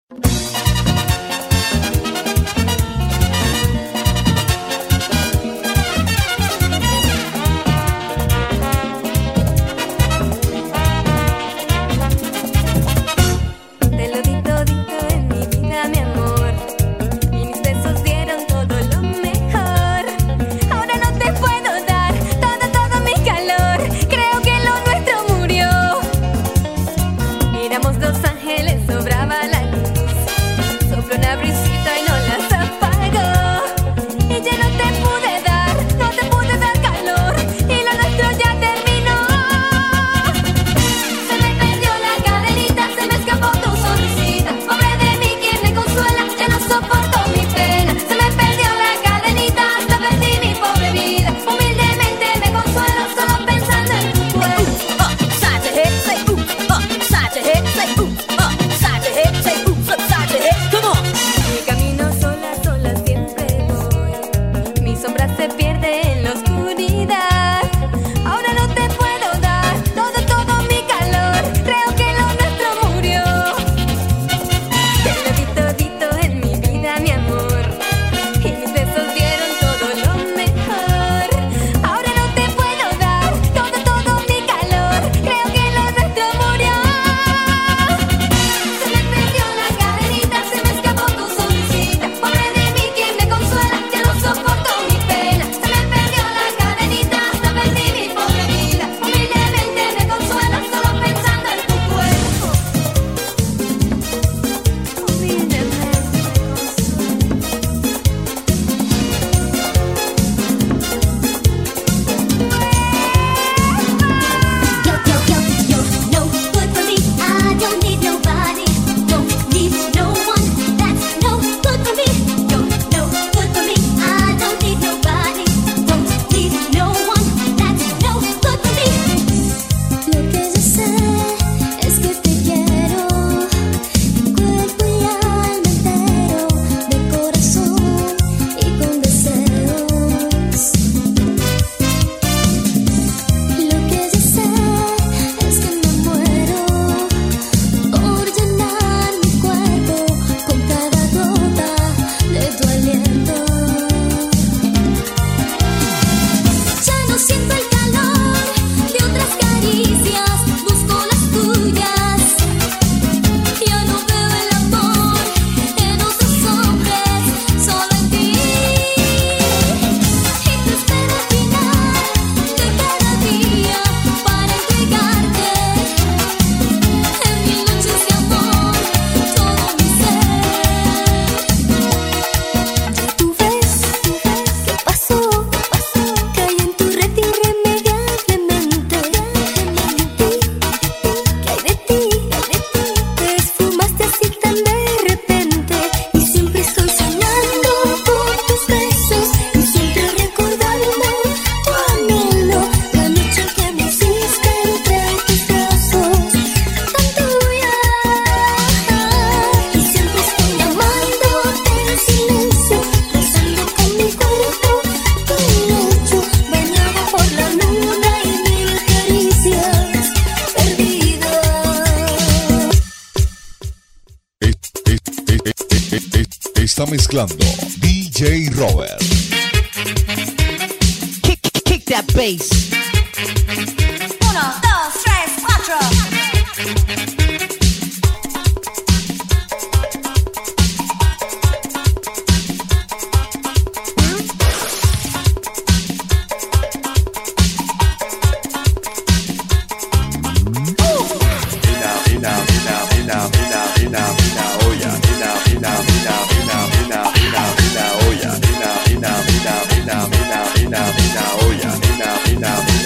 Está mezclando DJ Robert. Kick that bass. 1, 2, 3, 4. Now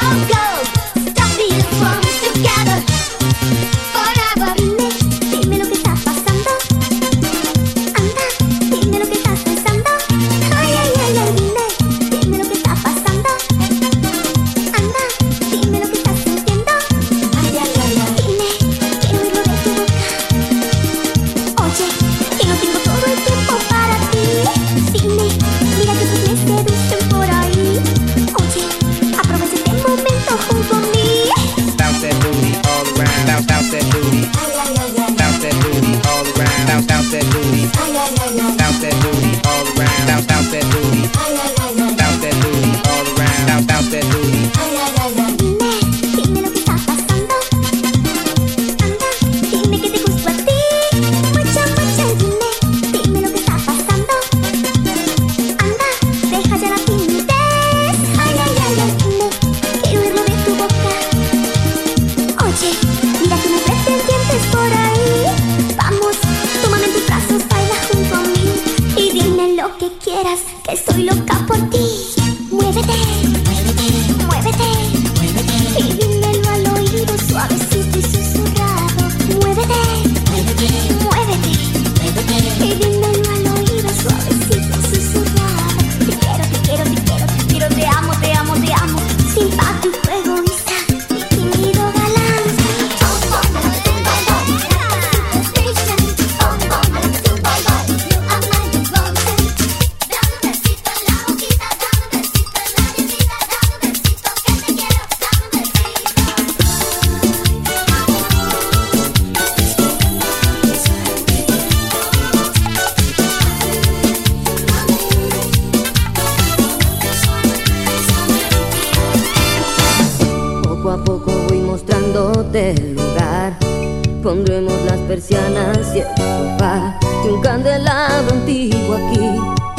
del lugar. Pondremos las persianas y el sofá y un candelabro antiguo aquí,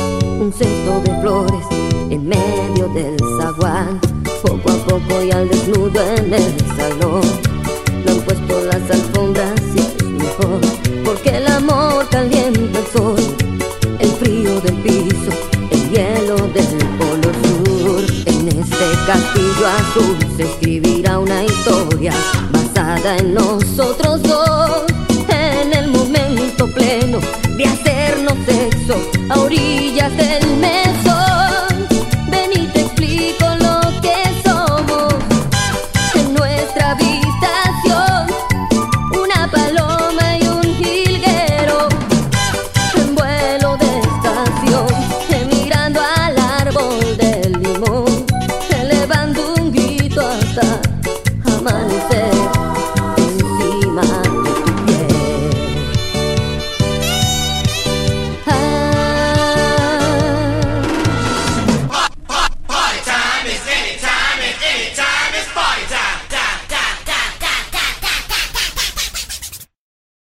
un cesto de flores en medio del zaguán. Poco a poco y al desnudo en el salón le han puesto las alfombras y es mejor, porque el amor calienta el sol, el frío del piso, el hielo del polo sur. En este castillo azul se escribirá una historia basada en nosotros dos, en el momento pleno de hacernos sexo a orillas del mesón. Ven y te explico lo que somos en nuestra habitación: una paloma y un jilguero en vuelo de estación, mirando al árbol del limón, elevando un grito hasta